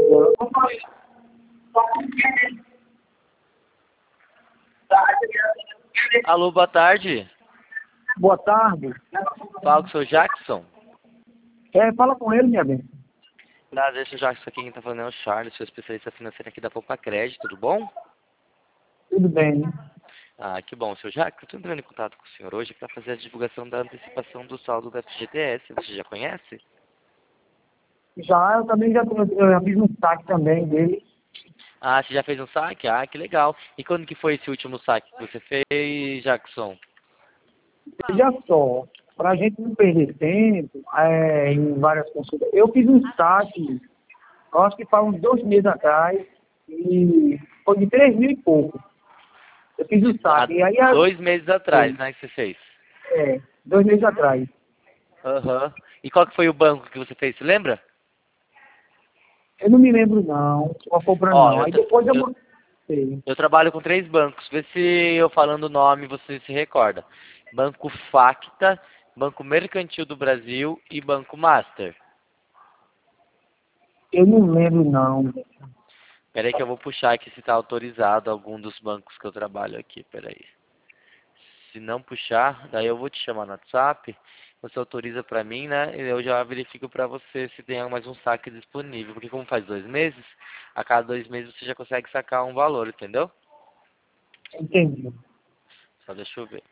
Alô, boa tarde. Boa tarde. Fala com o seu Jackson. Fala com ele, minha bem. Prazer, seu Jackson. Aqui quem tá falando é o Charles, seu especialista financeiro aqui da Poupa Crédito, tudo bom? Tudo bem, né? Ah, que bom, seu Jackson. Eu tô entrando em contato com o senhor hoje para fazer a divulgação da antecipação do saldo da FGTS. Você já conhece? Já, eu também eu já fiz um saque também dele. Ah, você já fez um saque? Ah, que legal. E quando que foi esse último saque que você fez, Jackson? Veja só, para a gente não perder tempo em várias consultas, eu fiz um saque, eu acho que faz uns 2 meses atrás, e foi de 3 mil e pouco. Eu fiz um Há saque, e aí 2 meses atrás, né, que você fez? 2 meses atrás. Aham. E qual que foi o banco que você fez, você lembra? Eu não me lembro não, qual foi o plano Ó, não. Aí depois eu mostrei. eu trabalho com 3 bancos. Vê se eu falando o nome você se recorda. Banco Facta, Banco Mercantil do Brasil e Banco Master. Eu não lembro não. Peraí que eu vou puxar aqui se está autorizado algum dos bancos que eu trabalho aqui. Peraí. Se não puxar, daí eu vou te chamar no WhatsApp. Você autoriza pra mim, né? E eu já verifico pra você se tem mais um saque disponível. Porque como faz 2 meses, a cada 2 meses você já consegue sacar um valor, entendeu? Entendi. Só deixa eu ver.